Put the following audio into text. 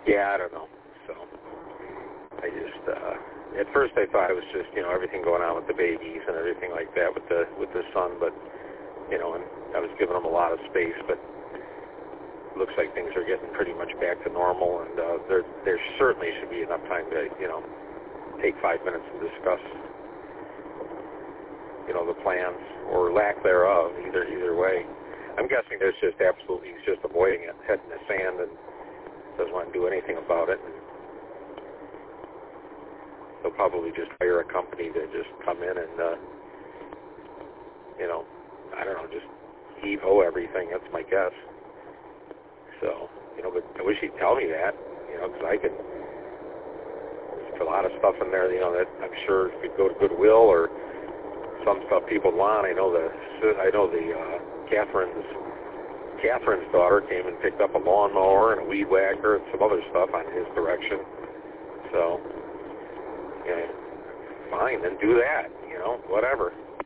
Yeah, I don't know. So I just at first I thought it was just everything going on with the babies and everything like that with the son, but and I was giving them a lot of space, but it looks like things are getting pretty much back to normal, and there certainly should be enough time to take 5 minutes and discuss the plans or lack thereof, either way. I'm guessing he's just avoiding it, head in the sand, and doesn't want to do anything about it. And they'll probably just hire a company to just come in and, I don't know, just heave-ho everything. That's my guess. So, but I wish he'd tell me that, because I could, there's a lot of stuff in there, that I'm sure could go to Goodwill or some stuff people want. I know the Catherine's daughter came and picked up a lawnmower and a weed whacker and some other stuff on his direction. So, fine, then do that, whatever.